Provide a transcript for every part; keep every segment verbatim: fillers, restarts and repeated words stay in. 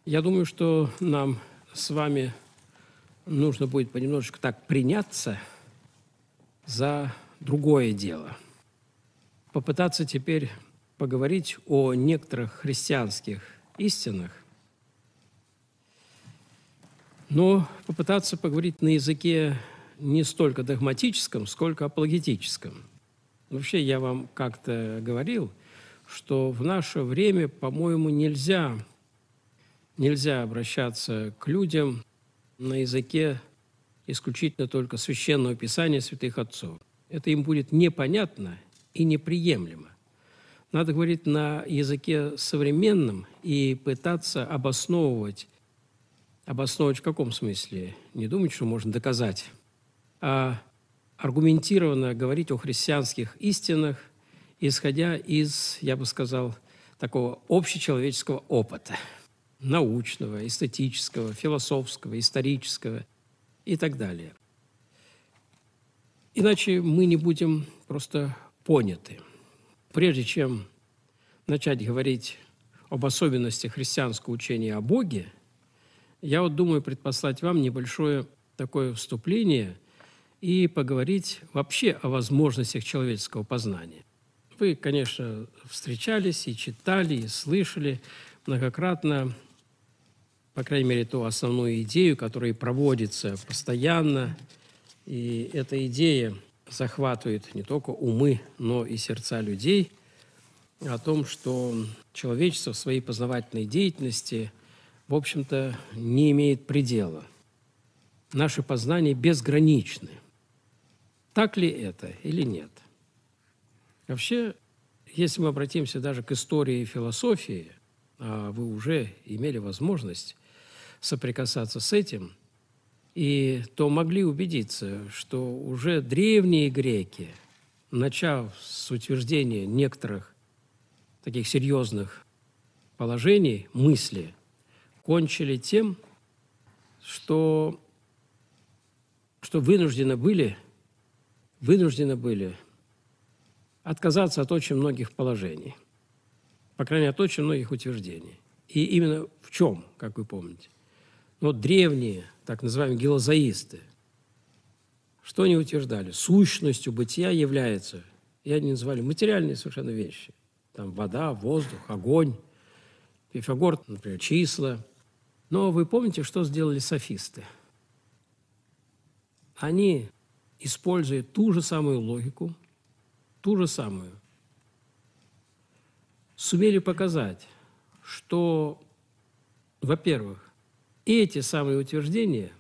Я думаю, что нам с вами нужно будет понемножечку так приняться за другое дело. Попытаться теперь поговорить о некоторых христианских истинах, но попытаться поговорить на языке не столько догматическом, сколько апологетическом. Вообще, я вам как-то говорил, что в наше время, по-моему, нельзя, нельзя обращаться к людям на языке исключительно только Священного Писания святых отцов. Это им будет непонятно и неприемлемо. Надо говорить на языке современном и пытаться обосновывать. Обосновывать в каком смысле? Не думать, что можно доказать, а аргументированно говорить о христианских истинах, исходя из, я бы сказал, такого общечеловеческого опыта, научного, эстетического, философского, исторического и так далее. Иначе мы не будем просто поняты. Прежде чем начать говорить об особенностях христианского учения о Боге, я вот думаю предпослать вам небольшое такое вступление и поговорить вообще о возможностях человеческого познания. Вы, конечно, встречались и читали, и слышали многократно, по крайней мере, ту основную идею, которая проводится постоянно. И эта идея захватывает не только умы, но и сердца людей, о том, что человечество в своей познавательной деятельности, в общем-то, не имеет предела. Наши познания безграничны. Так ли это или нет? Вообще, если мы обратимся даже к истории и философии, а вы уже имели возможность соприкасаться с этим, и то могли убедиться, что уже древние греки, начав с утверждения некоторых таких серьезных положений, мысли, кончили тем, что, что вынуждены были, вынуждены были отказаться от очень многих положений, по крайней мере, от очень многих утверждений. И именно в чем, как вы помните? Но древние, так называемые гелозоисты, что они утверждали? Сущностью бытия является, и они называли материальные совершенно вещи. Там вода, воздух, огонь, Пифагор, например, числа. Но вы помните, что сделали софисты? Они, используя ту же самую логику, ту же самую, сумели показать, что, во-первых, эти самые утверждения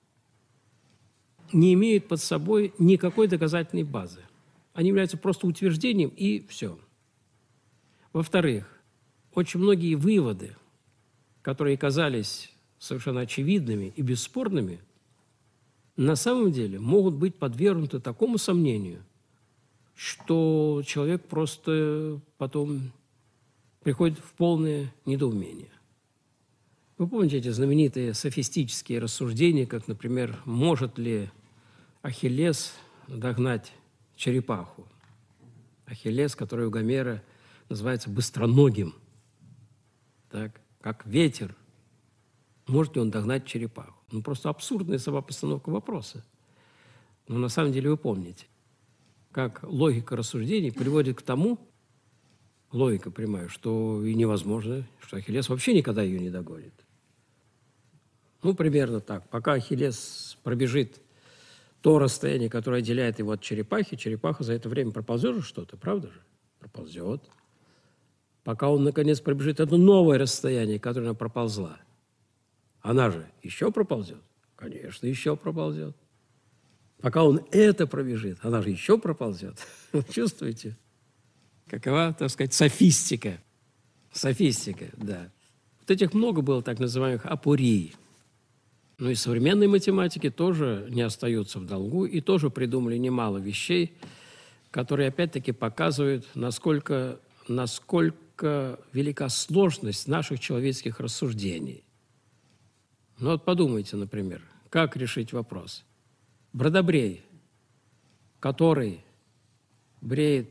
не имеют под собой никакой доказательной базы. Они являются просто утверждением, и все. Во-вторых, очень многие выводы, которые казались совершенно очевидными и бесспорными, на самом деле могут быть подвергнуты такому сомнению, что человек просто потом приходит в полное недоумение. Вы помните эти знаменитые софистические рассуждения, как, например, может ли Ахиллес догнать черепаху? Ахиллес, который у Гомера называется быстроногим, так, как ветер. Может ли он догнать черепаху? Ну, просто абсурдная сама постановка вопроса. Но на самом деле вы помните, как логика рассуждений приводит к тому, логика прямая, что и невозможно, что Ахиллес вообще никогда ее не догонит. Ну, примерно так. Пока Ахиллес пробежит то расстояние, которое отделяет его от черепахи, черепаха за это время проползет же что-то, правда же? Проползет. Пока он, наконец, пробежит это новое расстояние, которое она проползла, она же еще проползет? Конечно, еще проползет. Пока он это пробежит, она же еще проползет. Чувствуете? Какова, так сказать, софистика? Софистика, да. Вот этих много было так называемых апорий. Ну и современные математики тоже не остаются в долгу и тоже придумали немало вещей, которые опять-таки показывают, насколько, насколько велика сложность наших человеческих рассуждений. Ну вот подумайте, например, как решить вопрос. Бродобрей, который бреет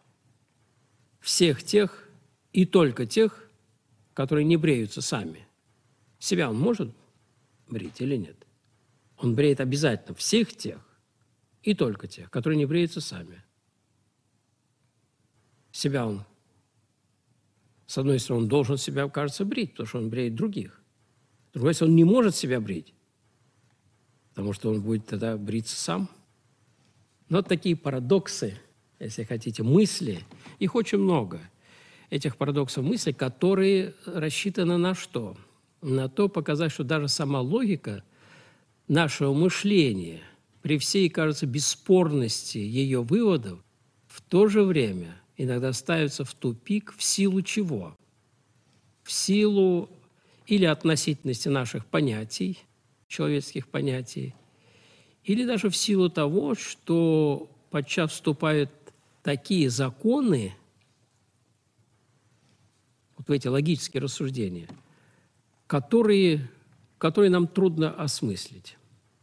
всех тех и только тех, которые не бреются сами. Себя он может брить или нет? Он бреет обязательно всех тех и только тех, которые не бреются сами. Себя он, с одной стороны, он должен себя, кажется, брить, потому что он бреет других. С другой стороны, он не может себя брить, потому что он будет тогда бриться сам. Но вот такие парадоксы, если хотите, мысли, их очень много, этих парадоксов мыслей, которые рассчитаны на что? На то показать, что даже сама логика нашего мышления, при всей, кажется, бесспорности ее выводов, в то же время иногда ставится в тупик в силу чего? В силу или относительности наших понятий, человеческих понятий, или даже в силу того, что подчас вступают такие законы, вот в эти логические рассуждения, которые, которые нам трудно осмыслить.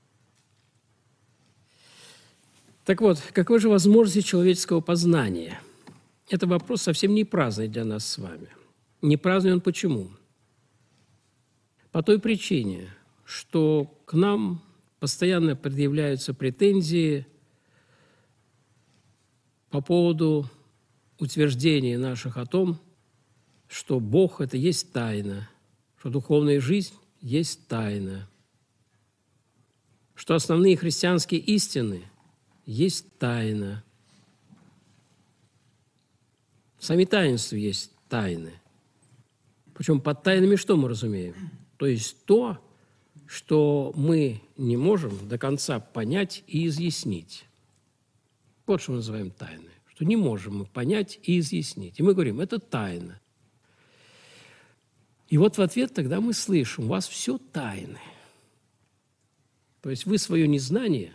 Так вот, каковы же возможности человеческого познания? Это вопрос совсем не праздный для нас с вами. Не праздный он почему? По той причине, что к нам постоянно предъявляются претензии по поводу утверждения наших о том, что Бог – это есть тайна, что духовная жизнь есть тайна, что основные христианские истины есть тайна. Сами таинства есть тайны. Причем под тайнами что мы разумеем? То есть то, что мы не можем до конца понять и изъяснить. Вот что мы называем тайной. Что не можем мы понять и изъяснить. И мы говорим, это тайна. И вот в ответ тогда мы слышим, у вас все тайны. То есть вы свое незнание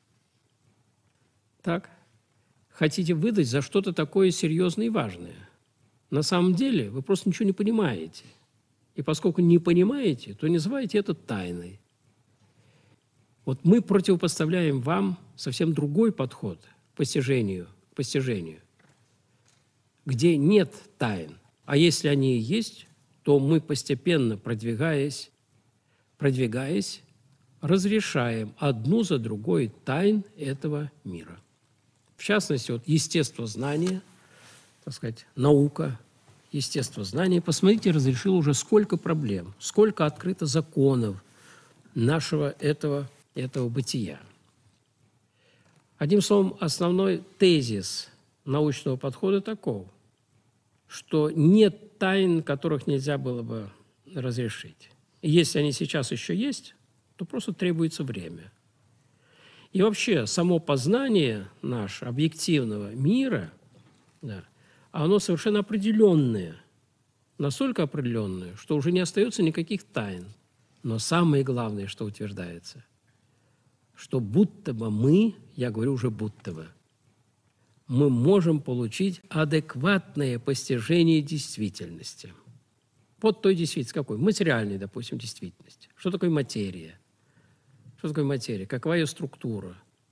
так, хотите выдать за что-то такое серьезное и важное. На самом деле вы просто ничего не понимаете. И поскольку не понимаете, то называете это тайной. Вот мы противопоставляем вам совсем другой подход к постижению, к постижению, где нет тайн. А если они и есть, то мы постепенно, продвигаясь, продвигаясь, разрешаем одну за другой тайн этого мира. В частности, вот естествознание, так сказать, наука, естествознание, посмотрите, разрешило уже сколько проблем, сколько открыто законов нашего этого, этого бытия. Одним словом, основной тезис научного подхода таков, что нет тайн, которых нельзя было бы разрешить. И если они сейчас еще есть, то просто требуется время. И вообще, само познание наше, объективного мира, да, оно совершенно определенное, настолько определенное, что уже не остается никаких тайн. Но самое главное, что утверждается, что будто бы мы, я говорю уже будто бы, мы можем получить адекватное постижение действительности. Вот той действительности какой? Материальной, допустим, действительности. Что такое материя? Что такое материя? Какова ее структура?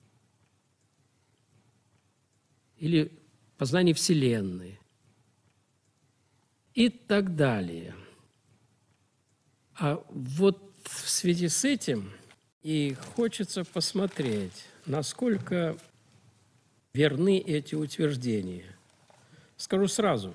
Или познание Вселенной? И так далее. А вот в связи с этим и хочется посмотреть, насколько верны эти утверждения. Скажу сразу,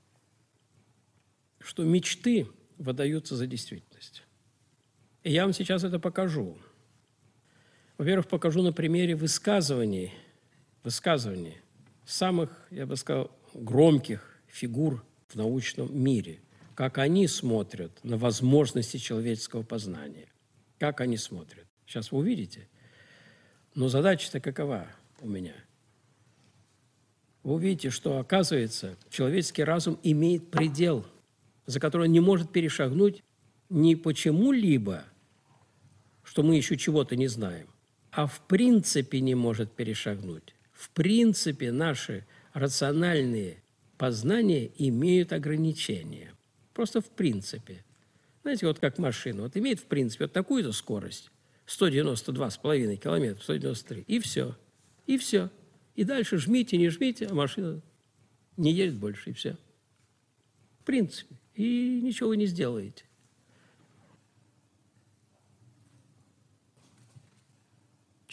что мечты выдаются за действительность. И я вам сейчас это покажу. Во-первых, покажу на примере высказываний, высказываний самых, я бы сказал, громких фигур в научном мире, как они смотрят на возможности человеческого познания, как они смотрят. Сейчас вы увидите. Но задача-то какова у меня? Вы увидите, что, оказывается, человеческий разум имеет предел, за который он не может перешагнуть не почему-либо, что мы еще чего-то не знаем, а в принципе не может перешагнуть. В принципе наши рациональные познания имеют ограничения. Просто в принципе. Знаете, вот как машина. Вот имеет в принципе вот такую-то скорость, сто девяносто два с половиной километра, сто девяносто три, и все. И все. И дальше жмите, не жмите, а машина не едет больше, и все. В принципе. И ничего вы не сделаете.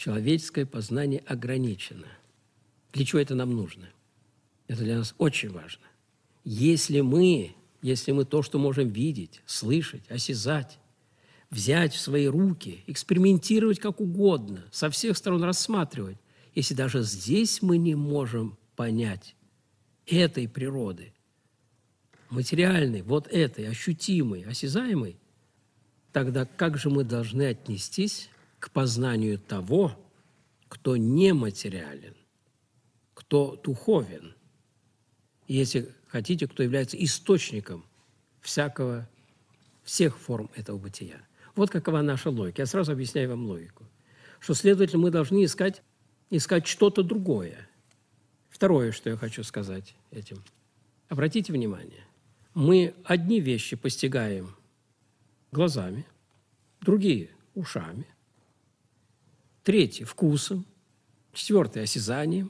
человеческое познание ограничено. Для чего это нам нужно? Это для нас очень важно. Если мы, если мы то, что можем видеть, слышать, осязать, взять в свои руки, экспериментировать как угодно, со всех сторон рассматривать, если даже здесь мы не можем понять этой природы, материальной, вот этой, ощутимой, осязаемой, тогда как же мы должны отнестись к познанию того, кто нематериален, кто духовен, и, если хотите, кто является источником всякого, всех форм этого бытия. Вот какова наша логика. Я сразу объясняю вам логику. Что, следовательно, мы должны искать, искать что-то другое. Второе, что я хочу сказать этим. Обратите внимание, мы одни вещи постигаем глазами, другие – ушами, третьи – вкусом, четвертые – осязанием,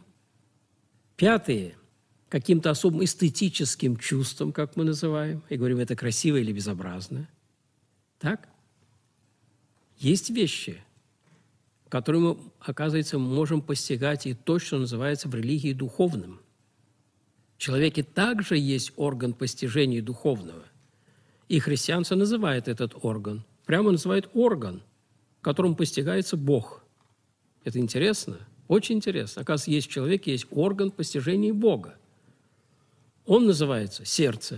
пятые – каким-то особым эстетическим чувством, как мы называем, и говорим, это красиво или безобразно. Так? Есть вещи, которые мы, оказывается, можем постигать и то, что называется в религии духовным. В человеке также есть орган постижения духовного. И христианство называет этот орган, прямо называет орган, которым постигается Бог. Это интересно, очень интересно. Оказывается, есть в человеке есть орган постижения Бога. Он называется сердце.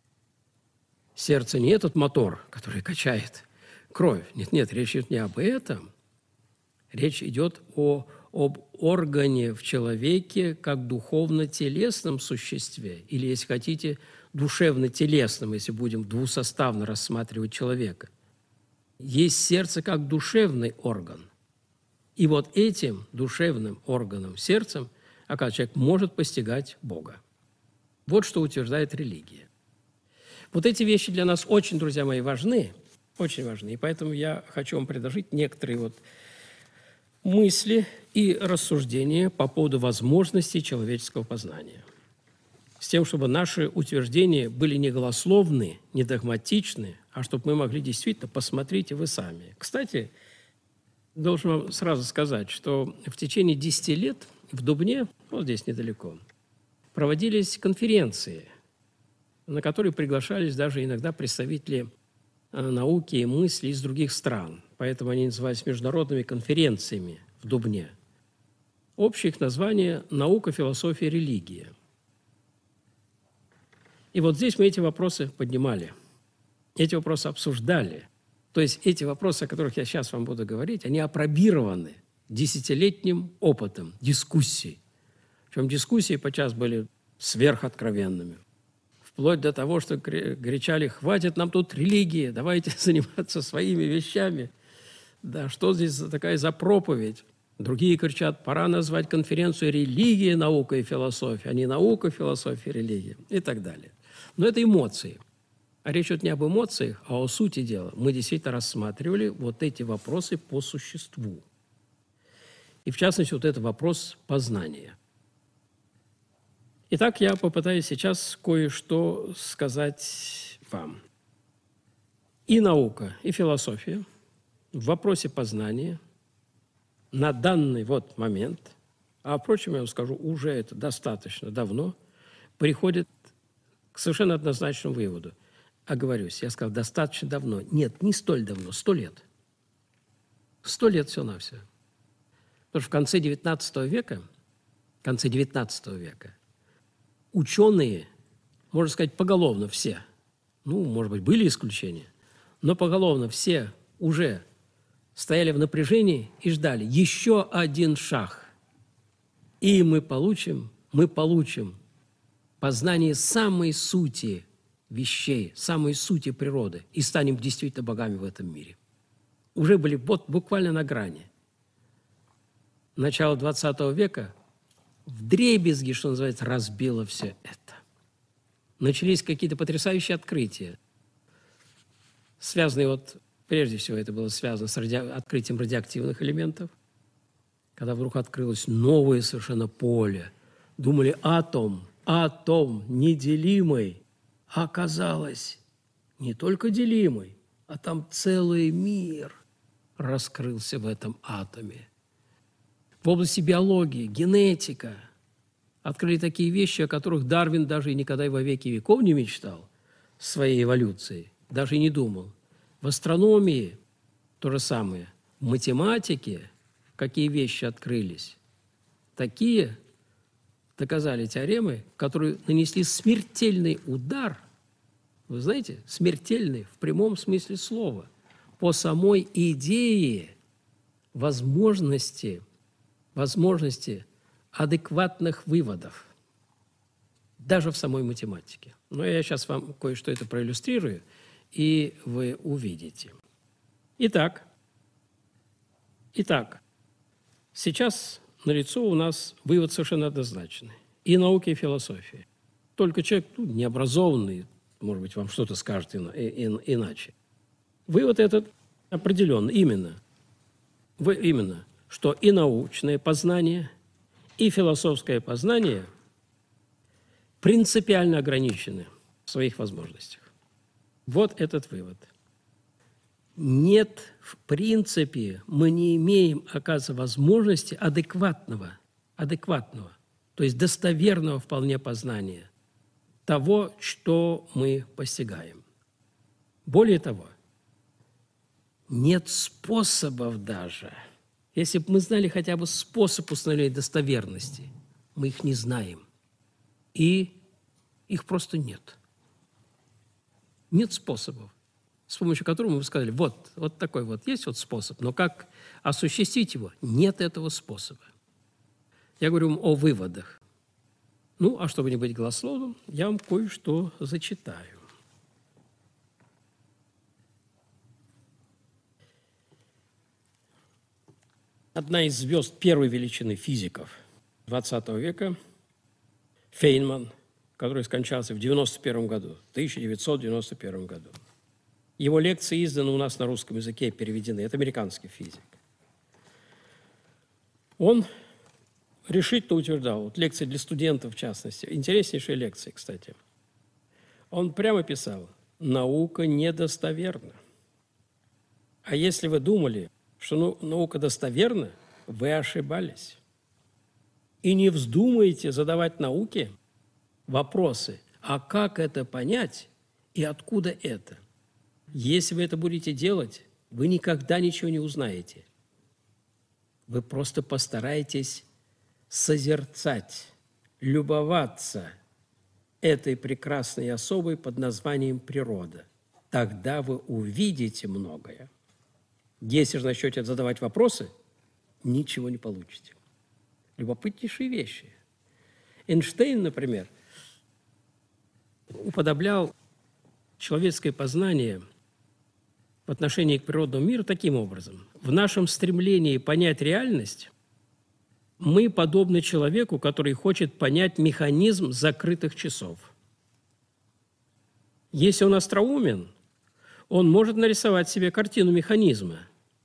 Сердце не этот мотор, который качает кровь. Нет, нет, речь идет не об этом. Речь идет о, об органе в человеке как духовно-телесном существе, или, если хотите, душевно-телесном, если будем двусоставно рассматривать человека. Есть сердце как душевный орган. И вот этим душевным органом, сердцем, оказывается, человек может постигать Бога. Вот что утверждает религия. Вот эти вещи для нас очень, друзья мои, важны, очень важны. И поэтому я хочу вам предложить некоторые вот мысли и рассуждения по поводу возможностей человеческого познания. С тем, чтобы наши утверждения были не голословны, не догматичны, а чтобы мы могли действительно посмотреть и вы сами. Кстати, должен вам сразу сказать, что в течение десяти лет в Дубне, вот здесь недалеко, проводились конференции, на которые приглашались даже иногда представители науки и мысли из других стран. Поэтому они назывались международными конференциями в Дубне. Общее их название – «Наука, философия, религия». И вот здесь мы эти вопросы поднимали, эти вопросы обсуждали. То есть эти вопросы, о которых я сейчас вам буду говорить, они апробированы десятилетним опытом дискуссий. Причем дискуссии подчас были сверхоткровенными. Вплоть до того, что кричали: «Хватит нам тут религии, давайте заниматься своими вещами». Да, что здесь за такая за проповедь? Другие кричат: пора назвать конференцию «Религия, наука и философия», а не «Наука, философия, религия» и так далее. Но это эмоции. А речь идет не об эмоциях, а о сути дела. Мы действительно рассматривали вот эти вопросы по существу. И в частности, вот это вопрос познания. Итак, я попытаюсь сейчас кое-что сказать вам. И наука, и философия в вопросе познания на данный вот момент, а, впрочем, я вам скажу, уже это достаточно давно, приходят к совершенно однозначному выводу. Оговорюсь, я сказал, достаточно давно. Нет, не столь давно, сто лет. Сто лет всего-навсего. Потому что в конце девятнадцатого века, в конце девятнадцатого века ученые, можно сказать, поголовно все, ну, может быть, были исключения, но поголовно все уже стояли в напряжении и ждали еще один шаг. И мы получим, мы получим познание самой сути вещей, самой сути природы и станем действительно богами в этом мире. Уже были вот буквально на грани. Начало двадцатого века вдребезги, что называется, разбило все это. Начались какие-то потрясающие открытия, связанные вот, прежде всего, это было связано с ради... открытием радиоактивных элементов, когда вдруг открылось новое совершенно поле. Думали, атом, атом неделимый, а оказалось не только делимый, а там целый мир раскрылся в этом атоме. в области биологии, генетика. Открыли такие вещи, о которых Дарвин даже и никогда и во веки веков не мечтал своей эволюции, даже и не думал. В астрономии то же самое. В математике какие вещи открылись. Такие доказали теоремы, которые нанесли смертельный удар, вы знаете, смертельный в прямом смысле слова, по самой идее возможности, возможности адекватных выводов, даже в самой математике. Но я сейчас вам кое-что это проиллюстрирую, и вы увидите. Итак, итак, сейчас налицо у нас вывод совершенно однозначный. И наука, и философия. Только человек ну, необразованный, может быть, вам что-то скажет ина- и- иначе. Вывод этот определен именно, вы, именно, что и научное познание, и философское познание принципиально ограничены в своих возможностях. Вот этот вывод. Нет, в принципе, мы не имеем, оказывается, возможности адекватного, адекватного, то есть достоверного вполне познания того, что мы постигаем. Более того, нет способов даже. Если бы мы знали хотя бы способ установления достоверности, мы их не знаем. И их просто нет. Нет способов, с помощью которого мы бы сказали, вот, вот такой вот есть вот способ, но как осуществить его? Нет этого способа. Я говорю вам о выводах. Ну, а чтобы не быть голословным, я вам кое-что зачитаю. Одна из звезд первой величины физиков двадцатого века, Фейнман, который скончался в девяносто первом году, тысяча девятьсот девяносто первом году. Его лекции изданы у нас на русском языке, переведены. Это американский физик. Он решительно утверждал, вот лекции для студентов в частности, интереснейшие лекции, кстати. Он прямо писал, наука недостоверна. А если вы думали, что ну, наука достоверна, вы ошибались. И не вздумайте задавать науке вопросы, а как это понять и откуда это? Если вы это будете делать, вы никогда ничего не узнаете. Вы просто постараетесь созерцать, любоваться этой прекрасной особой под названием природа. Тогда вы увидите многое. Если же начнете задавать вопросы, ничего не получите. Любопытнейшие вещи. Эйнштейн, например, уподоблял человеческое познание в отношении к природному миру таким образом. В нашем стремлении понять реальность мы подобны человеку, который хочет понять механизм закрытых часов. Если он остроумен, он может нарисовать себе картину механизма.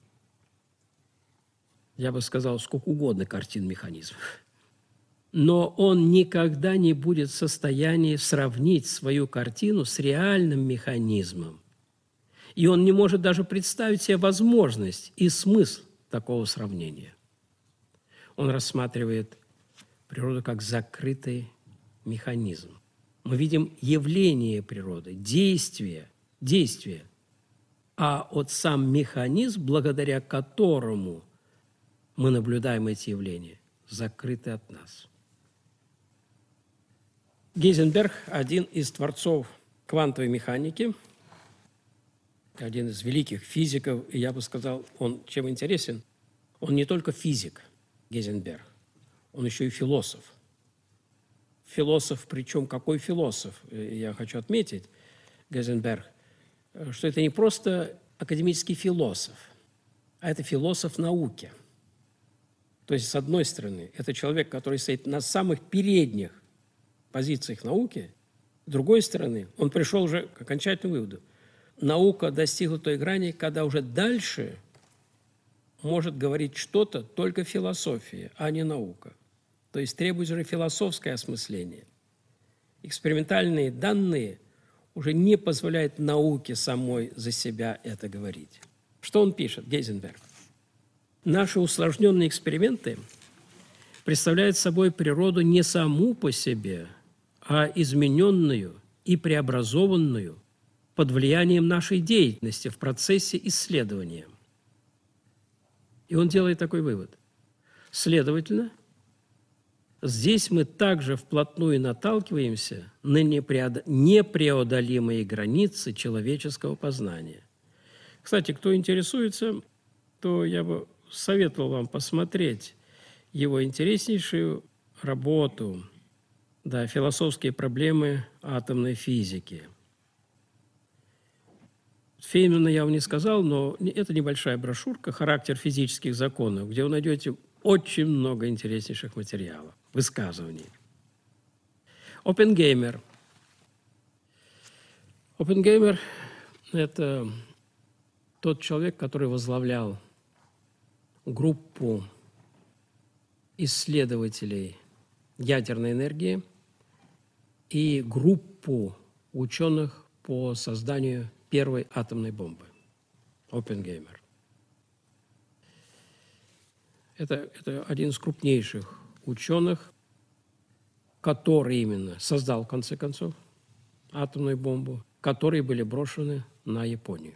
Я бы сказал, сколько угодно картин механизмов. Но он никогда не будет в состоянии сравнить свою картину с реальным механизмом. И он не может даже представить себе возможность и смысл такого сравнения. Он рассматривает природу как закрытый механизм. Мы видим явление природы, действие, действие, а вот сам механизм, благодаря которому мы наблюдаем эти явления, закрыты от нас. Гейзенберг – один из творцов квантовой механики, один из великих физиков, и я бы сказал, он чем интересен, он не только физик, Гейзенберг, он еще и философ. Философ, причем какой философ? Я хочу отметить, Гейзенберг, что это не просто академический философ, а это философ науки. То есть, с одной стороны, это человек, который стоит на самых передних позициях науки, с другой стороны, он пришел уже к окончательному выводу. Наука достигла той грани, когда уже дальше может говорить что-то только философия, а не наука. То есть требуется уже философское осмысление. Экспериментальные данные уже не позволяют науке самой за себя это говорить. Что он пишет, Гейзенберг? Наши усложненные эксперименты представляет собой природу не саму по себе, а измененную и преобразованную под влиянием нашей деятельности в процессе исследования. И он делает такой вывод. Следовательно, здесь мы также вплотную наталкиваемся на непреодолимые границы человеческого познания. Кстати, кто интересуется, то я бы советовал вам посмотреть его интереснейшую работу, да, «Философские проблемы атомной физики». Фейнмана я вам не сказал, но это небольшая брошюрка «Характер физических законов», где вы найдете очень много интереснейших материалов, высказываний. Оппенгеймер. Оппенгеймер – это тот человек, который возглавлял группу исследователей ядерной энергии и группу ученых по созданию первой атомной бомбы. Оппенгеймер. Это, это один из крупнейших ученых, который именно создал, в конце концов, атомную бомбу, которые были брошены на Японию.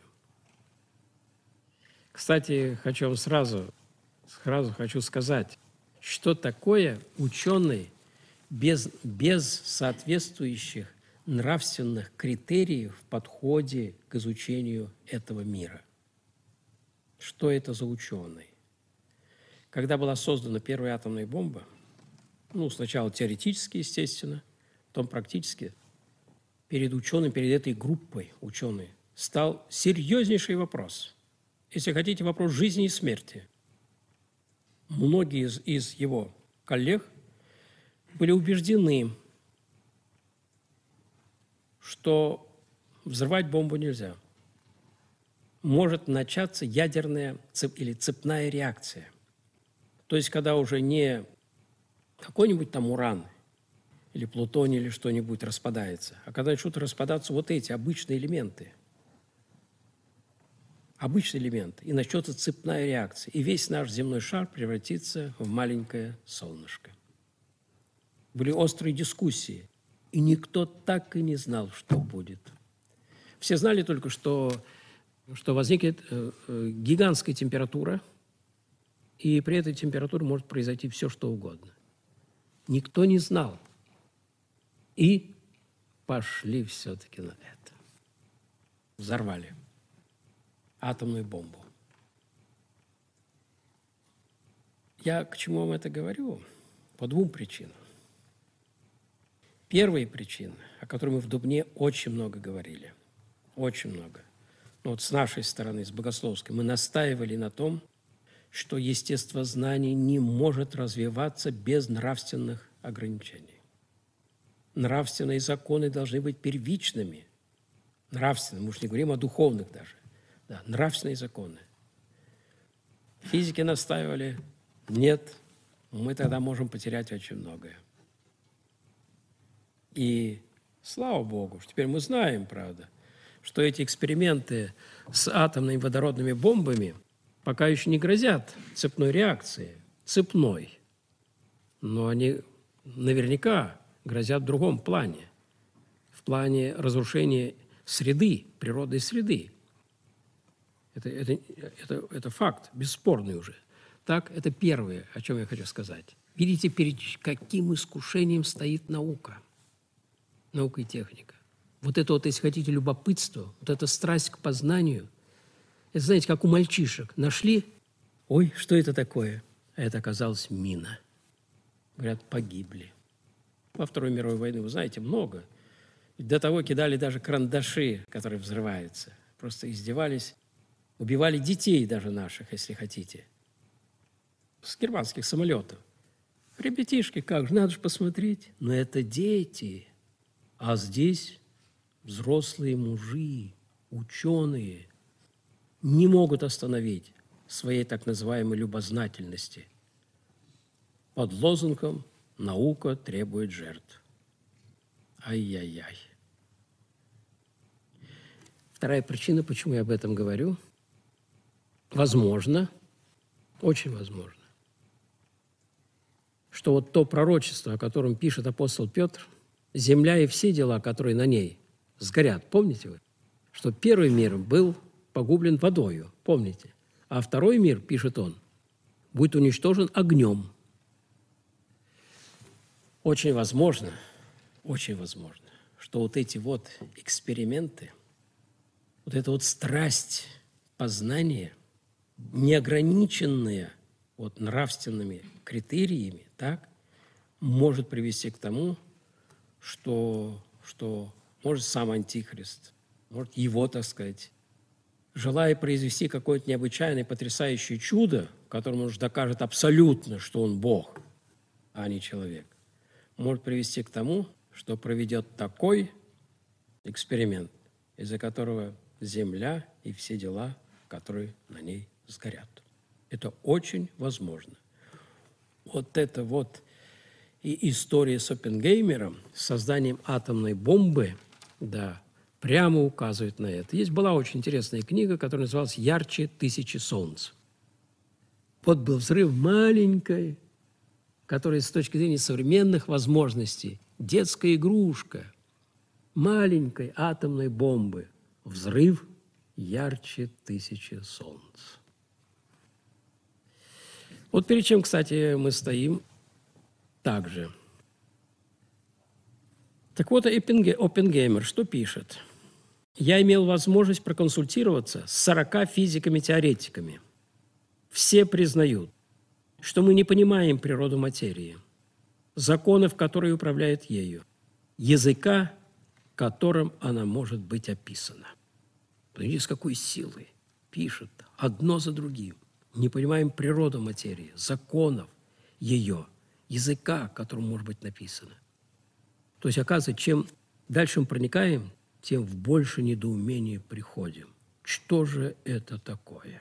Кстати, хочу вам сразу, сразу хочу сказать, что такое ученый без, без соответствующих нравственных критериев в подходе к изучению этого мира. Что это за ученый? Когда была создана первая атомная бомба, ну, сначала теоретически, естественно, потом практически, перед ученым, перед этой группой ученых стал серьезнейший вопрос. Если хотите, вопрос жизни и смерти. Многие из, из его коллег были убеждены, что взрывать бомбу нельзя. Может начаться ядерная цеп, или цепная реакция. То есть, когда уже не какой-нибудь там уран или плутоний или что-нибудь распадается, а когда начнут распадаться вот эти обычные элементы, обычные элементы, и начнется цепная реакция, и весь наш земной шар превратится в маленькое солнышко. Были острые дискуссии, и никто так и не знал, что будет. Все знали только, что, что возникнет э, э, гигантская температура, и при этой температуре может произойти все, что угодно. Никто не знал. И пошли все-таки на это. Взорвали атомную бомбу. Я к чему вам это говорю? По двум причинам. Первая причина, о которой мы в Дубне очень много говорили, очень много. Но вот с нашей стороны, с богословской, мы настаивали на том, что естествознание не может развиваться без нравственных ограничений. Нравственные законы должны быть первичными. Нравственные, мы уж не говорим о духовных даже. Да, нравственные законы. Физики настаивали, нет, мы тогда можем потерять очень многое. И слава Богу, теперь мы знаем, правда, что эти эксперименты с атомными водородными бомбами пока еще не грозят цепной реакцией, цепной, но они наверняка грозят в другом плане, в плане разрушения среды, природной среды. Это, это, это, это факт, бесспорный уже. Так, это первое, о чем я хочу сказать. Видите, перед каким искушением стоит наука, наука и техника. Вот это вот, если хотите, любопытство, вот эта страсть к познанию, это, знаете, как у мальчишек. Нашли, ой, что это такое? А это оказалось мина. Говорят, погибли. Во Второй мировой войне, вы знаете, много. До того кидали даже карандаши, которые взрываются. Просто издевались. Убивали детей даже наших, если хотите. С германских самолетов. Ребятишки, как же, надо же посмотреть. Но это дети. А здесь взрослые мужи, ученые, не могут остановить своей так называемой любознательности. Под лозунгом «Наука требует жертв». Ай-яй-яй. Вторая причина, почему я об этом говорю, возможно, очень возможно, что вот то пророчество, о котором пишет апостол Петр, земля и все дела, которые на ней сгорят, помните вы? Что первый мир был погублен водою, помните? А второй мир, пишет он, будет уничтожен огнем. Очень возможно, очень возможно, что вот эти вот эксперименты, вот эта вот страсть познания, неограниченная вот нравственными критериями, так, может привести к тому, что, что может сам Антихрист, может его, так сказать, желая произвести какое-то необычайное, потрясающее чудо, которым он же докажет абсолютно, что он Бог, а не человек, может привести к тому, что проведет такой эксперимент, из-за которого земля и все дела, которые на ней сгорят. Это очень возможно. Вот это вот и история с Оппенгеймером, с созданием атомной бомбы, да, прямо указывает на это. Есть была очень интересная книга, которая называлась «Ярче тысячи солнц». Вот был взрыв маленькой, который с точки зрения современных возможностей, детская игрушка, маленькой атомной бомбы. Взрыв ярче тысячи солнц. Вот перед чем, кстати, мы стоим также. Так вот, Оппенгеймер что пишет? «Я имел возможность проконсультироваться с сорока физиками-теоретиками. Все признают, что мы не понимаем природу материи, законов, которые управляют ею, языка, которым она может быть описана». Видите, с какой силой пишет одно за другим. Не понимаем природу материи, законов ее, языка, которым может быть написано. То есть, оказывается, чем дальше мы проникаем, тем в больше недоумения приходим. Что же это такое?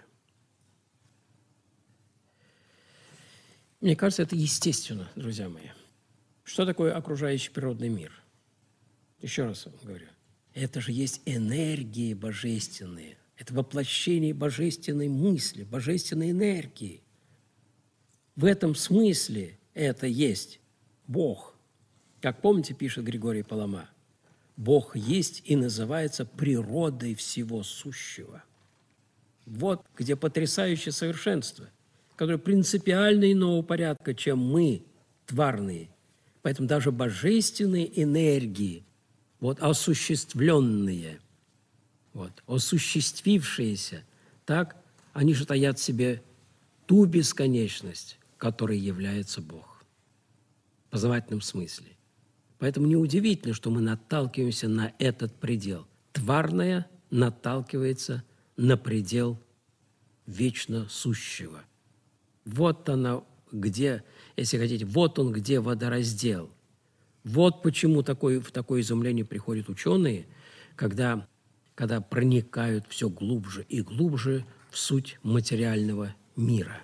Мне кажется, это естественно, друзья мои. Что такое окружающий природный мир? Еще раз вам говорю. Это же есть энергии божественные. Это воплощение божественной мысли, божественной энергии. В этом смысле это есть Бог. Как помните, пишет Григорий Палама, Бог есть и называется природой всего сущего. Вот где потрясающее совершенство, которое принципиально иного порядка, чем мы, тварные. Поэтому даже божественные энергии, вот, осуществленные, вот, осуществившиеся, так, они же таят в себе ту бесконечность, которой является Бог в познавательном смысле. Поэтому неудивительно, что мы наталкиваемся на этот предел. Тварное наталкивается на предел вечно сущего. Вот она где, если хотите, вот он где водораздел. Вот почему такое, в такое изумление приходят ученые, когда, когда проникают все глубже и глубже в суть материального мира.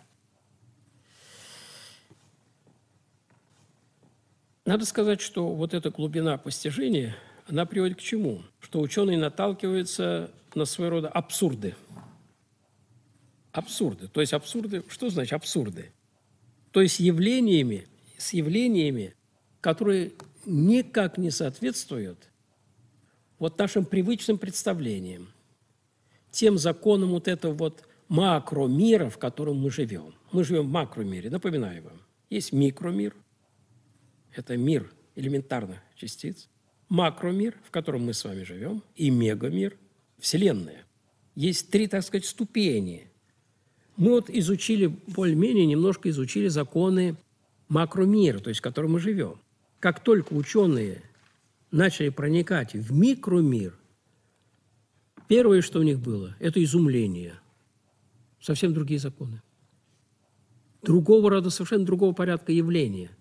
Надо сказать, что вот эта глубина постижения, она приводит к чему? Что ученые наталкиваются на своего рода абсурды. Абсурды. То есть абсурды, что значит абсурды? То есть явлениями, с явлениями, которые никак не соответствуют вот нашим привычным представлениям, тем законам вот этого вот макромира, в котором мы живем. Мы живем в макромире, напоминаю вам. Есть микромир, это мир элементарных частиц, макромир, в котором мы с вами живем, и мегамир, Вселенная. Есть три, так сказать, ступени. Мы вот изучили, более-менее немножко изучили законы макромира, то есть в котором мы живем. Как только ученые начали проникать в микромир, первое, что у них было, это изумление. Совсем другие законы. Другого рода, совершенно другого порядка явления.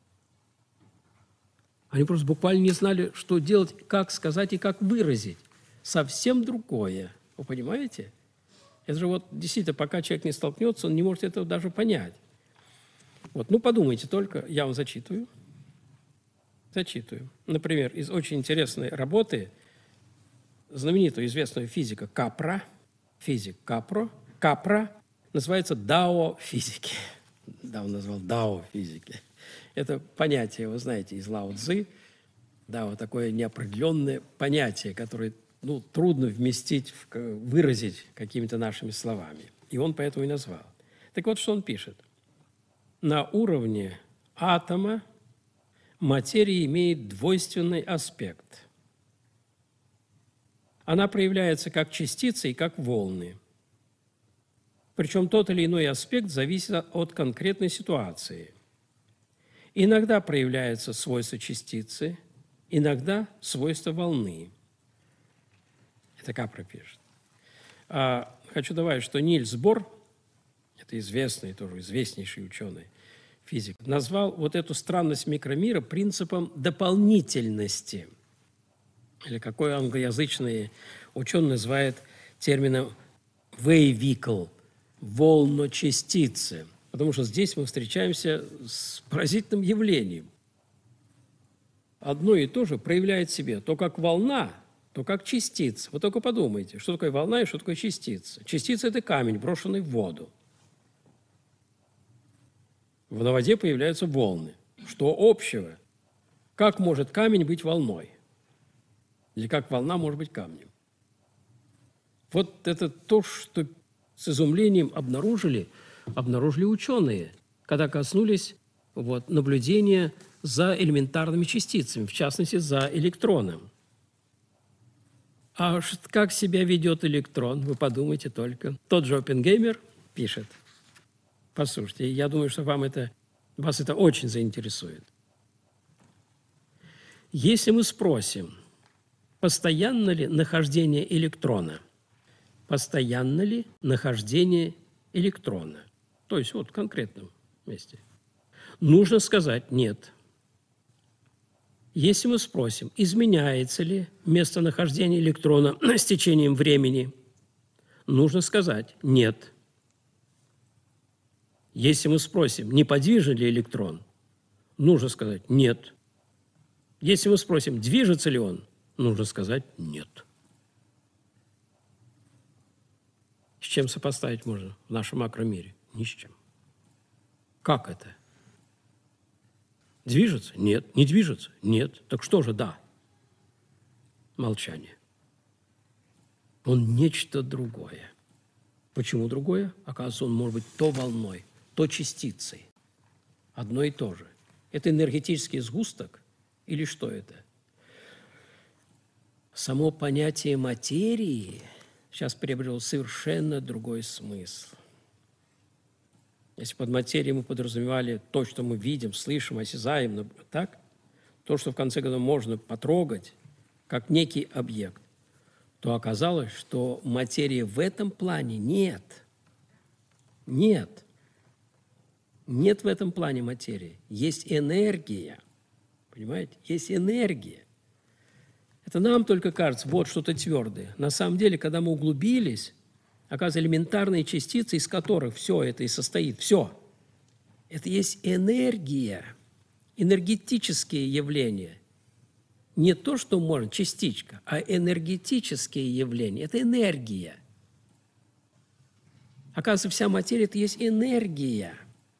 Они просто буквально не знали, что делать, как сказать и как выразить. Совсем другое. Вы понимаете? Это же вот действительно, пока человек не столкнется, он не может этого даже понять. Вот, ну, подумайте только, я вам зачитываю. Зачитываю. Например, из очень интересной работы знаменитого известного физика Капра, физик Капро, Капра, называется «Дао физики». Да, он назвал «Дао физики». Это понятие, вы знаете, из Лао Цзы, да, вот такое неопределенное понятие, которое, ну, трудно вместить, выразить какими-то нашими словами. И он поэтому и назвал. Так вот, что он пишет. На уровне атома материя имеет двойственный аспект. Она проявляется как частицы и как волны. Причем тот или иной аспект зависит от конкретной ситуации. Иногда проявляются свойства частицы, иногда свойства волны. Это Капра пишет. А хочу добавить, что Нильс Бор, это известный, тоже известнейший ученый, физик, назвал вот эту странность микромира принципом дополнительности. Или какой англоязычный ученый называет термином «wavehicle» – волночастицы. Потому что здесь мы встречаемся с поразительным явлением. Одно и то же проявляет в себе то как волна, то как частица. Вы только подумайте, что такое волна и что такое частица. Частица – это камень, брошенный в воду. На воде появляются волны. Что общего? Как может камень быть волной? Или как волна может быть камнем? Вот это то, что с изумлением обнаружили, обнаружили ученые, когда коснулись вот, наблюдения за элементарными частицами, в частности, за электроном. А как себя ведет электрон, вы подумайте только. Тот же Оппенгеймер пишет. Послушайте, я думаю, что вам это, вас это очень заинтересует. Если мы спросим, постоянно ли нахождение электрона, постоянно ли нахождение электрона, то есть вот в конкретном месте, нужно сказать «нет». Если мы спросим, изменяется ли местонахождение электрона с течением времени, нужно сказать «нет». Если мы спросим, неподвижен ли электрон, нужно сказать «нет». Если мы спросим, движется ли он, нужно сказать «нет». С чем сопоставить можно в нашем макромире? Ни с чем. Как это? Движется? Нет. Не движется? Нет. Так что же да? Молчание. Он нечто другое. Почему другое? Оказывается, он может быть то волной, то частицей. Одно и то же. Это энергетический сгусток или что это? Само понятие материи сейчас приобрело совершенно другой смысл. Если под материей мы подразумевали то, что мы видим, слышим, осязаем, так, то, что в конце концов можно потрогать, как некий объект, то оказалось, что материи в этом плане нет. Нет. Нет в этом плане материи. Есть энергия. Понимаете? Есть энергия. Это нам только кажется, вот что-то твердое. На самом деле, когда мы углубились, оказывается, элементарные частицы, из которых все это и состоит, все, это есть энергия, энергетические явления. Не то, что можно, частичка, а энергетические явления. Это энергия. Оказывается, вся материя – это есть энергия.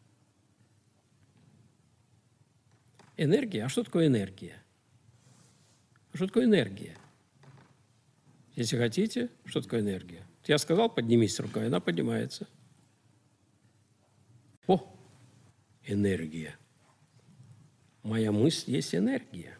Энергия? А что такое энергия? Что такое энергия? Если хотите, что такое энергия? Я сказал, поднимись рукой, она поднимается. О, энергия. Моя мысль есть энергия.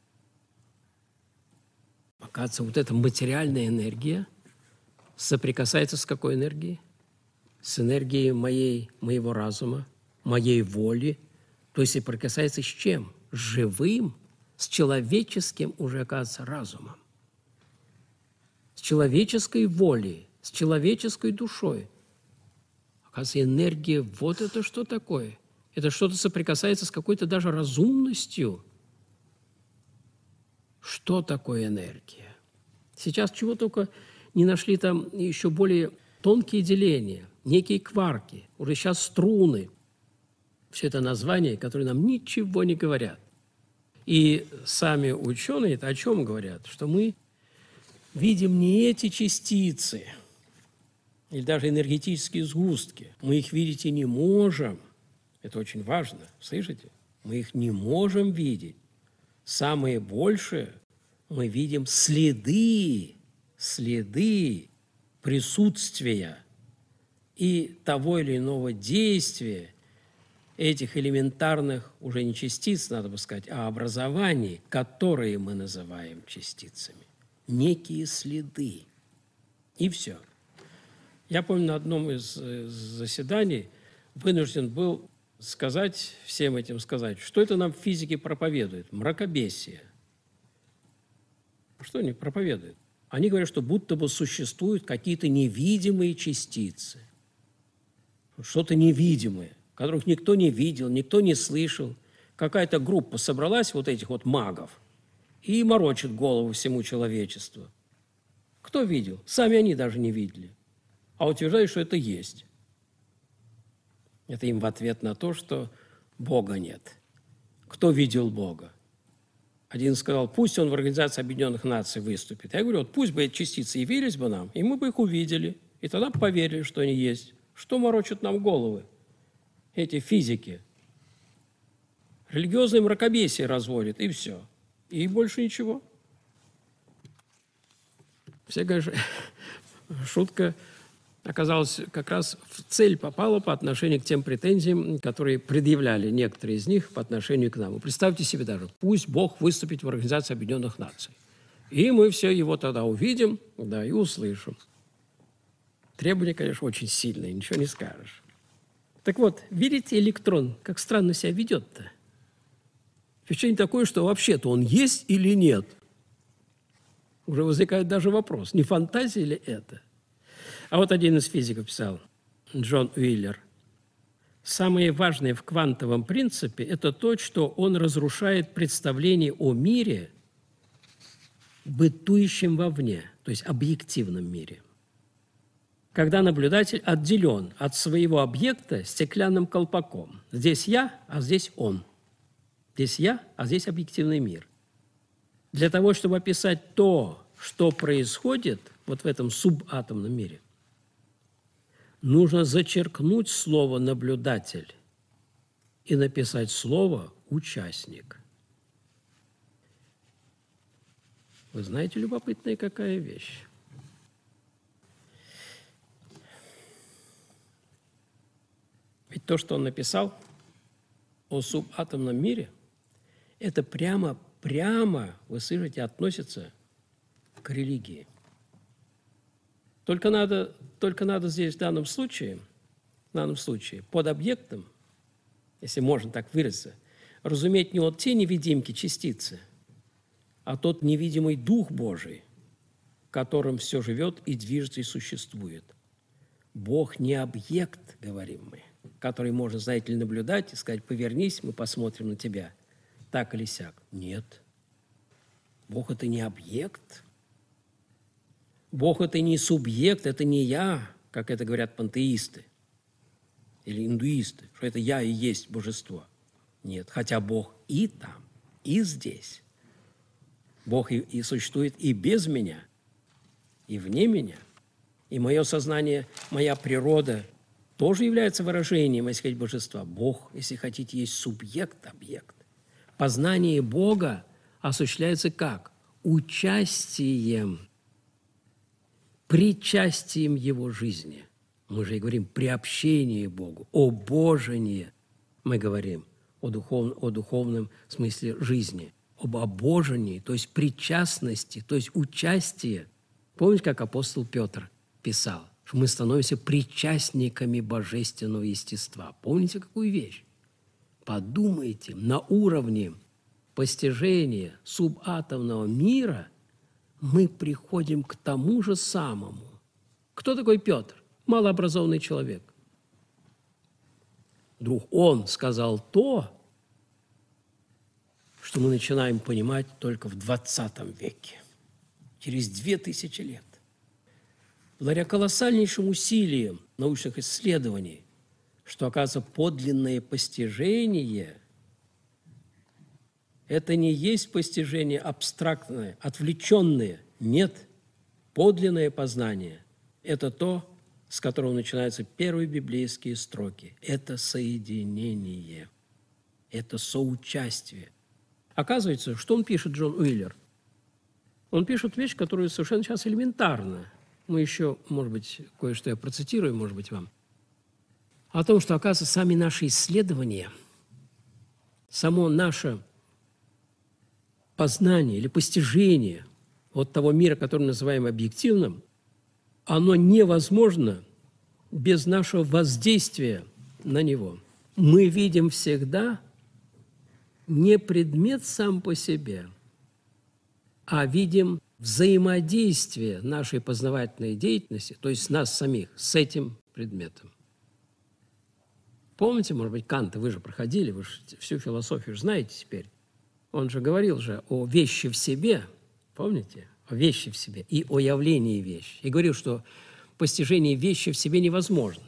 Оказывается, вот эта материальная энергия соприкасается с какой энергией? С энергией моей, моего разума, моей воли. То есть соприкасается с чем? С живым, с человеческим уже, оказывается, разумом. С человеческой волей, с человеческой душой. Оказывается, энергия, вот это что такое? Это что-то соприкасается с какой-то даже разумностью. Что такое энергия? Сейчас чего только не нашли там еще более тонкие деления, некие кварки, уже сейчас струны. Все это названия, которые нам ничего не говорят. И сами ученые о чем говорят? Что мы видим не эти частицы, или даже энергетические сгустки. Мы их видеть и не можем. Это очень важно, слышите? Мы их не можем видеть. Самое большее мы видим следы, следы присутствия и того или иного действия этих элементарных, уже не частиц, надо бы сказать, а образований, которые мы называем частицами. Некие следы. И все. Я помню, на одном из заседаний вынужден был сказать, всем этим сказать, что это нам в физике проповедует? Мракобесие. Что они проповедуют? Они говорят, что будто бы существуют какие-то невидимые частицы. Что-то невидимое, которых никто не видел, никто не слышал. Какая-то группа собралась, вот этих вот магов, и морочит голову всему человечеству. Кто видел? Сами они даже не видели. А утверждают, что это есть. Это им в ответ на то, что Бога нет. Кто видел Бога? Один сказал, пусть он в Организации Объединенных Наций выступит. Я говорю, вот пусть бы эти частицы явились бы нам, и мы бы их увидели, и тогда поверили, что они есть. Что морочат нам головы? Эти физики. Религиозное мракобесие разводят, и все. И больше ничего. Все, конечно, шутка оказалась как раз в цель попала по отношению к тем претензиям, которые предъявляли некоторые из них по отношению к нам. Вы представьте себе даже, пусть Бог выступит в Организации Объединенных Наций. И мы все его тогда увидим, да, и услышим. Требования, конечно, очень сильные, ничего не скажешь. Так вот, видите, электрон, как странно себя ведет-то? Впечатление такое, что вообще-то он есть или нет. Уже возникает даже вопрос, не фантазия ли это? А вот один из физиков писал, Джон Уиллер, самое важное в квантовом принципе – это то, что он разрушает представление о мире, бытующем вовне, то есть объективном мире. Когда наблюдатель отделен от своего объекта стеклянным колпаком. Здесь я, а здесь он. Здесь я, а здесь объективный мир. Для того, чтобы описать то, что происходит вот в этом субатомном мире, нужно зачеркнуть слово «наблюдатель» и написать слово «участник». Вы знаете, любопытная какая вещь? Ведь то, что он написал о субатомном мире, это прямо, прямо, вы слышите, относится к религии. Только надо, только надо здесь в данном случае, в данном случае под объектом, если можно так выразиться, разуметь не вот те невидимки, частицы, а тот невидимый Дух Божий, которым все живет и движется и существует. Бог не объект, говорим мы, который можно, знаете ли, наблюдать и сказать, повернись, мы посмотрим на тебя, так или сяк. Нет. Бог – это не объект. Бог – это не субъект, это не я, как это говорят пантеисты или индуисты, что это я и есть божество. Нет, хотя Бог и там, и здесь. Бог и, и существует и без меня, и вне меня. И мое сознание, моя природа тоже является выражением, если хотите, божества. Бог, если хотите, есть субъект-объект. Познание Бога осуществляется как? Участием, причастием Его жизни. Мы же и говорим приобщение Богу, обожение. Мы говорим о, духов, о духовном смысле жизни, об обожении, то есть причастности, то есть участие. Помните, как апостол Петр писал, что мы становимся причастниками божественного естества. Помните, какую вещь? Подумайте, на уровне постижения субатомного мира мы приходим к тому же самому. Кто такой Петр? Малообразованный человек. Вдруг он сказал то, что мы начинаем понимать только в двадцатом веке, через две тысячи лет. Благодаря колоссальнейшим усилиям научных исследований, что, оказывается, подлинное постижение – это не есть постижение абстрактное, отвлеченное. Нет, подлинное познание – это то, с которого начинаются первые библейские строки. Это соединение. это соучастие. Оказывается, что он пишет, Джон Уиллер? Он пишет вещь, которая совершенно сейчас элементарна. Мы еще, может быть, кое-что я процитирую, может быть, вам. О том, что, оказывается, сами наши исследования, само наше познание или постижение вот того мира, который мы называем объективным, оно невозможно без нашего воздействия на него. Мы видим всегда не предмет сам по себе, а видим взаимодействие нашей познавательной деятельности, то есть нас самих, с этим предметом. Помните, может быть, Канта, вы же проходили, вы же всю философию же знаете теперь. Он же говорил же о вещи в себе, помните? О вещи в себе и о явлении вещи. И говорил, что постижение вещи в себе невозможно.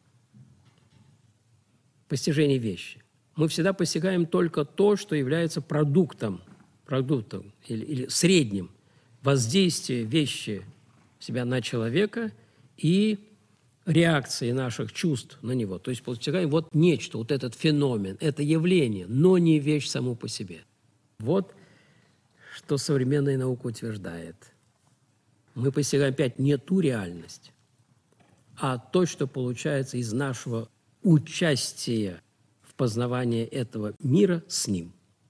Постижение вещи. Мы всегда постигаем только то, что является продуктом, продуктом или, или средним воздействия вещи в себя на человека и реакции наших чувств на него. То есть постигаем вот нечто, вот этот феномен, это явление, но не вещь саму по себе. Вот что современная наука утверждает. Мы постигаем опять не ту реальность, а то, что получается из нашего участия в познавании этого мира с ним.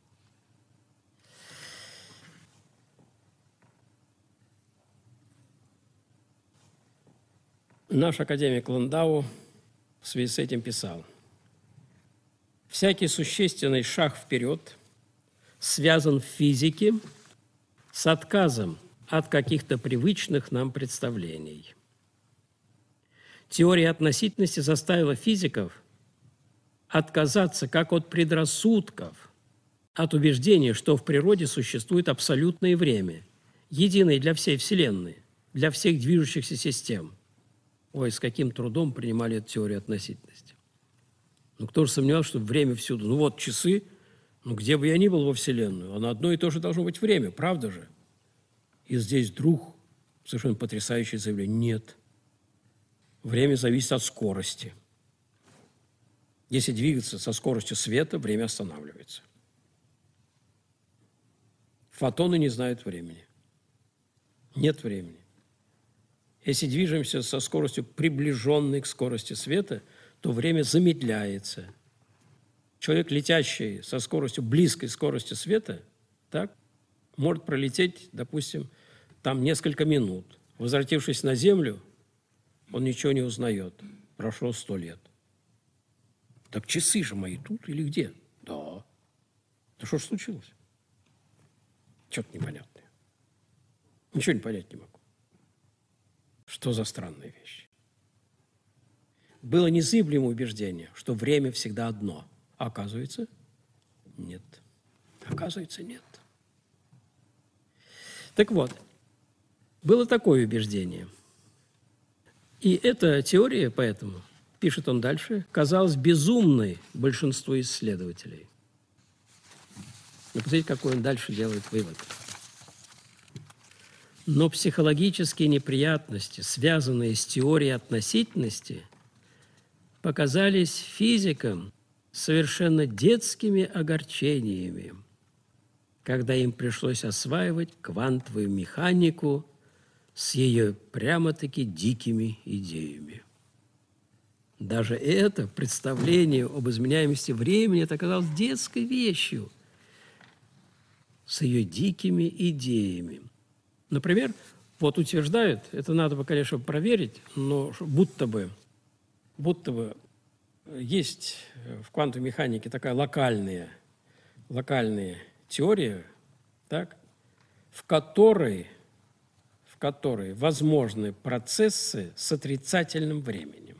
Наш академик Ландау в связи с этим писал: «Всякий существенный шаг вперед связан в физике с отказом от каких-то привычных нам представлений. Теория относительности заставила физиков отказаться как от предрассудков, от убеждения, что в природе существует абсолютное время, единое для всей Вселенной, для всех движущихся систем». Ой, с каким трудом принимали эту теорию относительности. Ну, кто же сомневался, что время всюду? Ну, вот часы, ну, где бы я ни был во Вселенную, оно одно и то же должно быть время, правда же? И здесь вдруг совершенно потрясающее заявление. Нет. Время зависит от скорости. Если двигаться со скоростью света, время останавливается. Фотоны не знают времени. Нет времени. Если движемся со скоростью, приближенной к скорости света, то время замедляется. Человек, летящий со скоростью, близкой скорости света, так, может пролететь, допустим, там несколько минут. Возвратившись на Землю, он ничего не узнает. Прошло сто лет. Так часы же мои тут или где? Да. Да что ж случилось? Что-то непонятное. Ничего не понять не могу. Что за странная вещь? Было незыблемое убеждение, что время всегда одно. А оказывается, нет. Оказывается, нет. Так вот, было такое убеждение. И эта теория, поэтому, пишет он дальше, казалась безумной большинству исследователей. Но посмотрите, какой он дальше делает вывод. Но психологические неприятности, связанные с теорией относительности, показались физикам совершенно детскими огорчениями, когда им пришлось осваивать квантовую механику с ее прямо-таки дикими идеями. Даже это представление об изменяемости времени это оказалось детской вещью с ее дикими идеями. Например, вот утверждают, это надо бы, конечно, проверить, но будто бы, будто бы есть в квантовой механике такая локальная, локальная теория, так, в которой, в которой возможны процессы с отрицательным временем.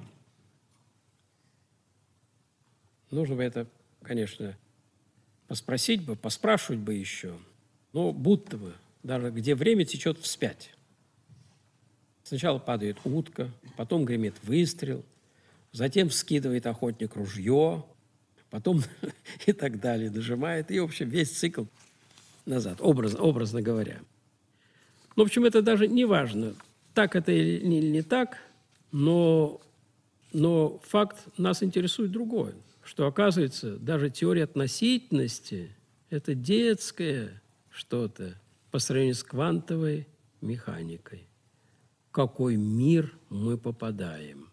Нужно бы это, конечно, поспросить бы, поспрашивать бы еще, но будто бы, даже где время течет вспять. Сначала падает утка, потом гремит выстрел, затем вскидывает охотник ружье, потом и так далее, нажимает, и, в общем, весь цикл назад, образно, образно говоря. Ну, в общем, это даже не важно, так это или не, не так, но, но факт нас интересует другой. что, оказывается, даже теория относительности – это детское что-то по сравнению с квантовой механикой. В какой мир мы попадаем?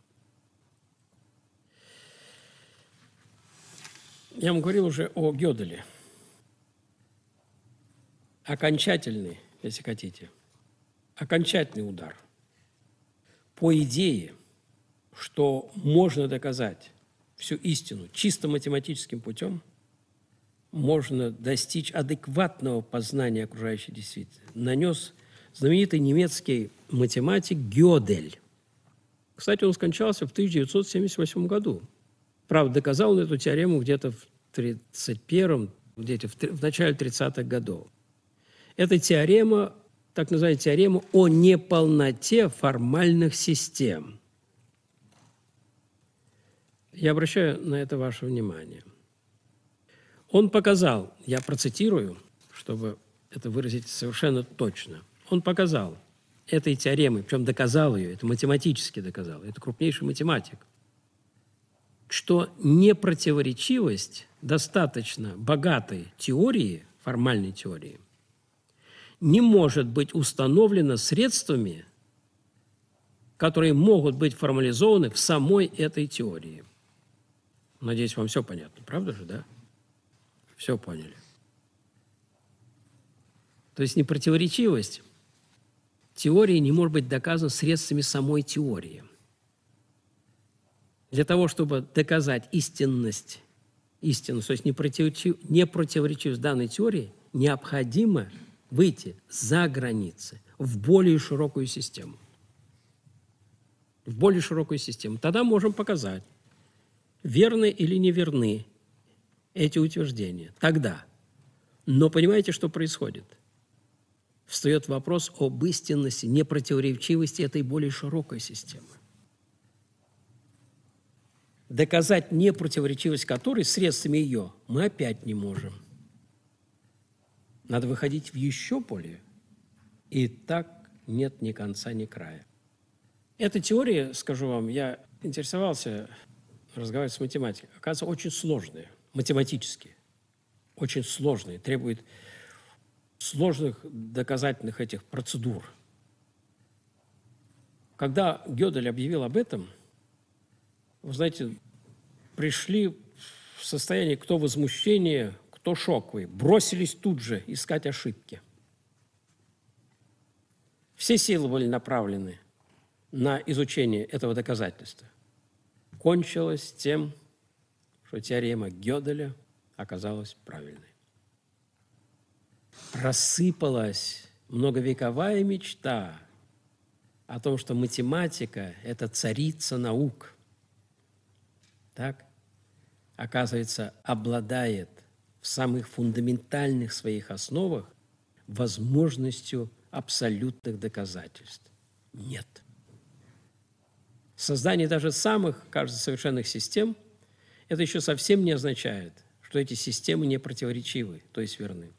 Я вам говорил уже о Гёделе. Окончательный, если хотите, окончательный удар по идее, что можно доказать всю истину чисто математическим путем, можно достичь адекватного познания окружающей действительности, нанес знаменитый немецкий математик Гёдель. Кстати, он скончался в тысяча девятьсот семьдесят восьмом году. Правда, доказал он эту теорему где-то в тридцать первом, где-то в, в начале тридцатых годов. Эта теорема, так называемая теорема о неполноте формальных систем. Я обращаю на это ваше внимание. Он показал, я процитирую, чтобы это выразить совершенно точно, он показал этой теоремой, причем доказал ее, это математически доказал, это крупнейший математик, что непротиворечивость достаточно богатой теории, формальной теории, не может быть установлена средствами, которые могут быть формализованы в самой этой теории. Надеюсь, вам все понятно, правда же, да? Все поняли. То есть непротиворечивость теории не может быть доказана средствами самой теории. Для того, чтобы доказать истинность, истинность, то есть непротиворечивость данной теории, необходимо выйти за границы, в более широкую систему. В более широкую систему. Тогда можем показать, верны или неверны эти утверждения. Тогда. Но понимаете, что происходит? Встает вопрос об истинности, непротиворечивости этой более широкой системы. Доказать непротиворечивость которой средствами ее мы опять не можем. Надо выходить в еще поле, и так нет ни конца, ни края. Эта теория, скажу вам, я интересовался, разговаривать с математикой, оказывается, очень сложная, математически, очень сложная, требует сложных доказательных этих процедур. Когда Гёдель объявил об этом, вы знаете, пришли в состояние кто возмущения, кто шоковый, бросились тут же искать ошибки. Все силы были направлены на изучение этого доказательства. Кончилось тем, что теорема Гёделя оказалась правильной. Рассыпалась многовековая мечта о том, что математика – это царица наук. Так, оказывается, обладает в самых фундаментальных своих основах возможностью абсолютных доказательств. Нет. Создание даже самых, кажется, совершенных систем – это еще совсем не означает, что эти системы не противоречивы, то есть верны.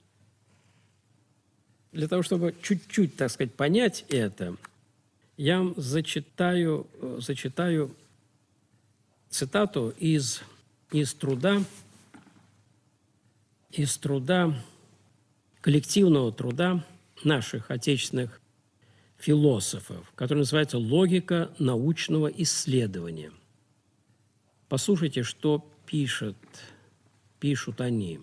Для того, чтобы чуть-чуть, так сказать, понять это, я вам зачитаю, зачитаю цитату из, из труда, из труда, коллективного труда наших отечественных философов, который называется «Логика научного исследования». Послушайте, что пишет, пишут они.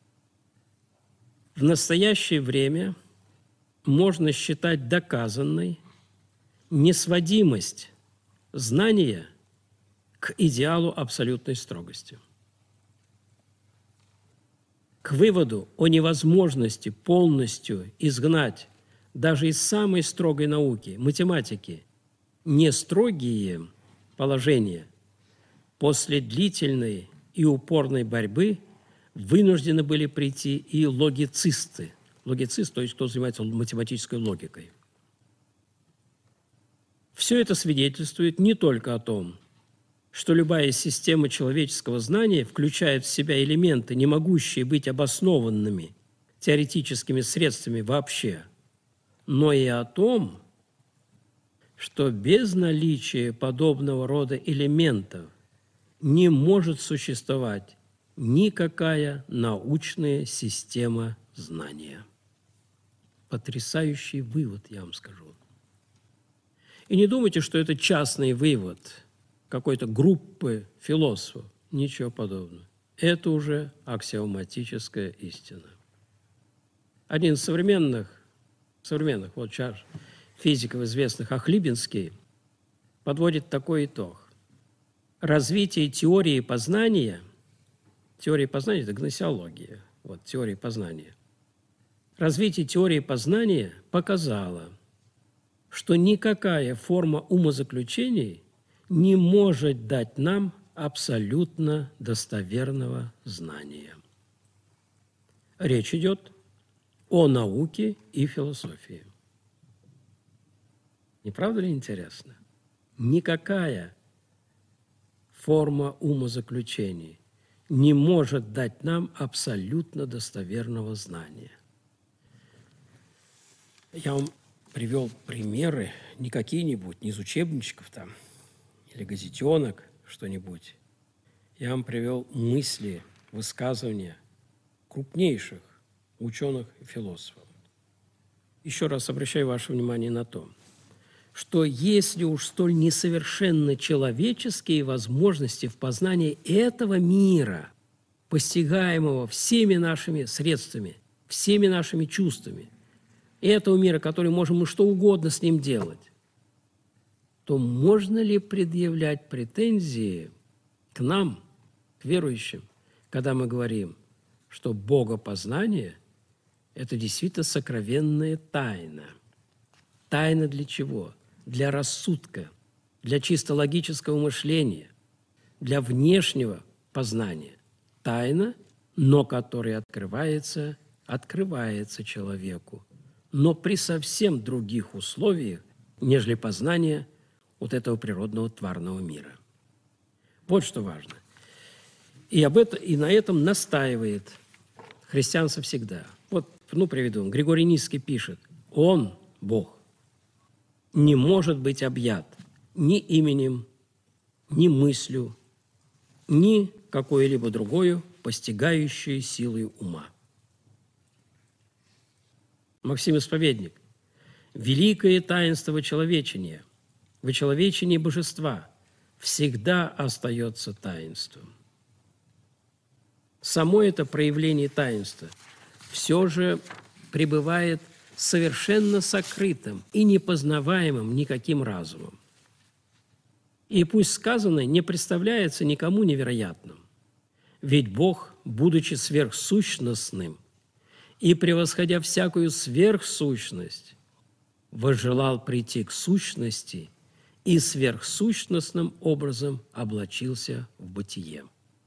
В настоящее время можно считать доказанной несводимость знания к идеалу абсолютной строгости. К выводу о невозможности полностью изгнать даже из самой строгой науки, математики, нестрогие положения после длительной и упорной борьбы вынуждены были прийти и логицисты. Логицист, то есть кто занимается математической логикой. Все это свидетельствует не только о том, что любая система человеческого знания включает в себя элементы, не могущие быть обоснованными теоретическими средствами вообще, но и о том, что без наличия подобного рода элементов не может существовать никакая научная система знания. Потрясающий вывод, я вам скажу. И не думайте, что это частный вывод какой-то группы философов. Ничего подобного. Это уже аксиоматическая истина. Один из современных, современных вот сейчас физиков известных, Ахлибинский, подводит такой итог. Развитие теории познания, теория познания – это гносеология, вот, теория познания. Развитие теории познания показало, что никакая форма умозаключений не может дать нам абсолютно достоверного знания. Речь идет о науке и философии. Не правда ли интересно? Никакая форма умозаключений не может дать нам абсолютно достоверного знания. Я вам привел примеры, не какие-нибудь, не из учебничков там, или газетенок, что-нибудь. Я вам привел мысли, высказывания крупнейших ученых и философов. Еще раз обращаю ваше внимание на то, что если уж столь несовершенны человеческие возможности в познании этого мира, постигаемого всеми нашими средствами, всеми нашими чувствами, этого мира, который можем мы что угодно с ним делать, то можно ли предъявлять претензии к нам, к верующим, когда мы говорим, что богопознание – это действительно сокровенная тайна? Тайна для чего? Для рассудка, для чисто логического мышления, для внешнего познания. Тайна, но которая открывается, открывается человеку, но при совсем других условиях, нежели познание вот этого природного тварного мира. Вот что важно. И, об этом, и на этом настаивает христианство всегда. Вот, ну, приведу. Григорий Нисский пишет: «Он, Бог, не может быть объят ни именем, ни мыслью, ни какой-либо другой постигающей силой ума». Максим Исповедник: «Великое таинство вочеловечения, вочеловечение божества всегда остается таинством». Само это проявление таинства все же пребывает совершенно сокрытым и непознаваемым никаким разумом. И пусть сказанное не представляется никому невероятным, ведь Бог, будучи сверхсущностным и превосходя всякую сверхсущность, возжелал прийти к сущности и сверхсущностным образом облачился в бытие.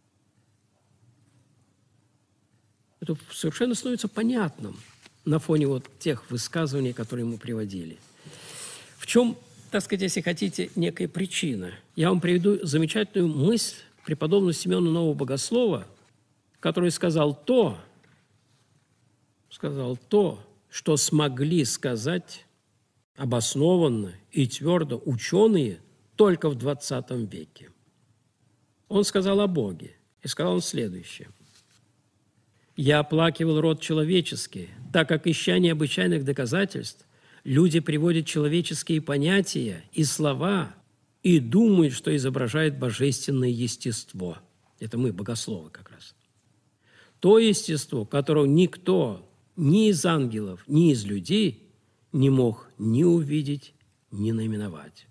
Это совершенно становится понятным на фоне вот тех высказываний, которые мы приводили. В чем, так сказать, если хотите, некая причина? Я вам приведу замечательную мысль преподобного Симеона Нового Богослова, который сказал то, сказал то, что смогли сказать обоснованно и твердо ученые только в двадцатом веке. Он сказал о Боге, и сказал он следующее: «Я оплакивал род человеческий, так как, ища необычайных доказательств, люди приводят человеческие понятия и слова и думают, что изображает божественное естество». Это мы, богословы, как раз. То естество, которого никто ни из ангелов, ни из людей не мог ни увидеть, ни наименовать.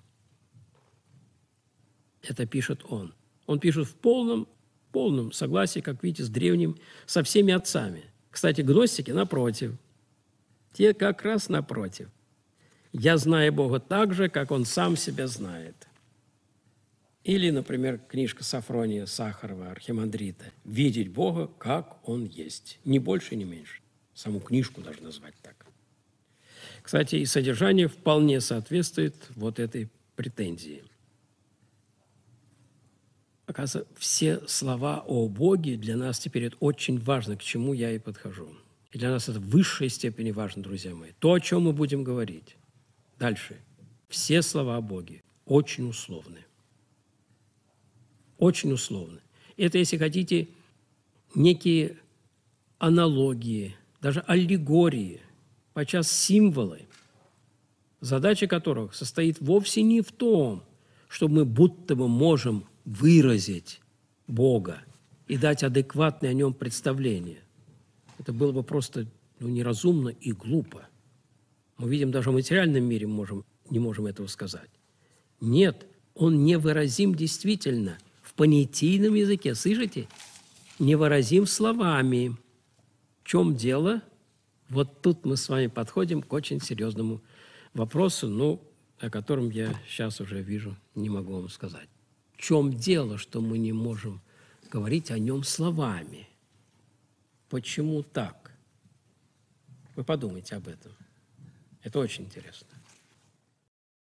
Это пишет он. Он пишет в полном, полном согласии, как видите, с древним, со всеми отцами. Кстати, гностики напротив. Те как раз напротив. «Я знаю Бога так же, как Он сам себя знает». Или, например, книжка Сафрония Сахарова, архимандрита, «Видеть Бога, как Он есть». Ни больше, ни меньше. Саму книжку даже назвать так. Кстати, и содержание вполне соответствует вот этой претензии. Оказывается, все слова о Боге для нас теперь это очень важно, к чему я и подхожу. И для нас это в высшей степени важно, друзья мои. То, о чем мы будем говорить. Дальше. Все слова о Боге очень условны. очень условно. Это, если хотите, некие аналогии, даже аллегории, подчас символы, задача которых состоит вовсе не в том, что мы будто бы можем выразить Бога и дать адекватное о нем представление. Это было бы просто ну, неразумно и глупо. Мы видим, даже в материальном мире можем, не можем этого сказать. Нет, он невыразим действительно в понятийном языке. Слышите? Невыразим словами. В чем дело? Вот тут мы с вами подходим к очень серьезному вопросу, ну, о котором я сейчас уже вижу, не могу вам сказать. В чем дело, что мы не можем говорить о нем словами? Почему так? Вы подумайте об этом. Это очень интересно.